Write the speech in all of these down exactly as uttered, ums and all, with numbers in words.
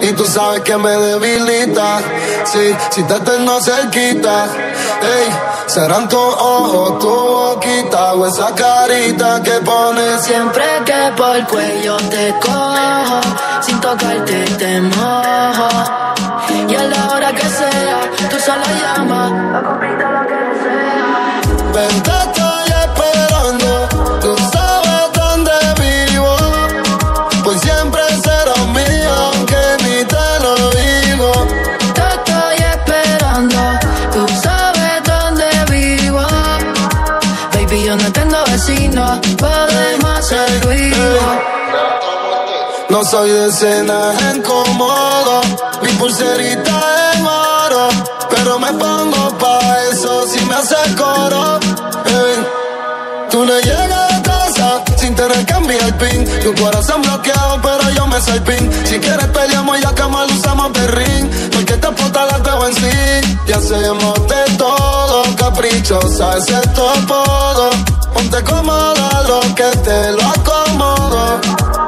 y tú sabes que me debilita. Sí, si te tengo cerquita, ey, serán tus ojos, tu boquita o esa carita que pones siempre que por el cuello te cojo, sin tocarte te mojo. Y a la hora que sea, tú solo llamas, la compita lo que sea. Ven, te estoy esperando, tú sabes dónde vivo. Pues siempre serás mío, aunque ni te lo digo. Te estoy esperando, tú sabes dónde vivo. Baby, yo no tengo vecino, podemos hacer ruido. No soy de cenas incómodo, mi pulserita en oro, pero me pongo pa' eso si me hace coro. Hey, tú le llegas a casa sin tener que enviar el pin, tu corazón bloqueado pero yo me soy pin. Si quieres peleamos y acá mal usamos de ring, porque te puta la veo en sí. Y hacemos de todo, caprichosa ese es tu apodo. Ponte cómoda lo que te lo acomodo.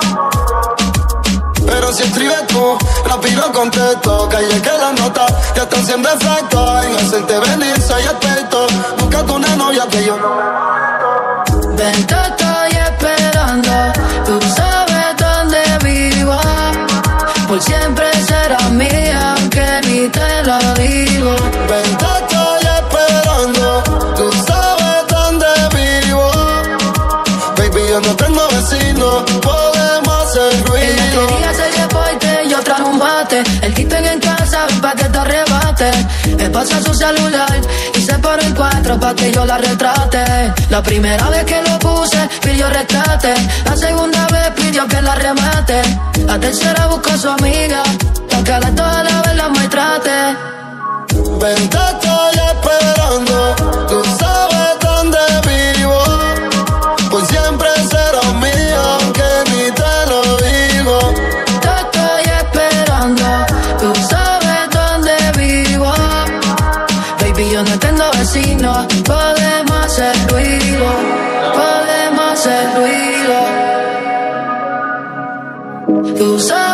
Pero si escribes tú, rápido contesto. Calle que las notas ya están sin defecto. En hacerte venir soy experto. Búscate una novia que yo no me... Ven, te estoy esperando, tú sabes dónde vivo. Por siempre serás mía, aunque ni te lo digo. Ven, te estoy esperando, tú sabes dónde vivo. Baby, yo no tengo vecino, podemos hacer ruido. Ella quería hacer deporte, yo traje un bate. El kit en casa, pa' que te arrebate. Me pasa su celular y se pone en cuatro pa' que yo la retrate. La primera vez que lo puse, pidió rescate. La segunda vez pidió que la remate. La tercera buscó a su amiga, pa' que la toda la vez la maltrate. Ven, te estoy esperando, tú sabes dónde vivo. Pues siempre serás mío, aunque ni te lo digo. Te estoy esperando, tú sabes dónde vivo. Baby, yo no tengo vecino, podemos hacer ruido, podemos hacer ruido. Tú sabes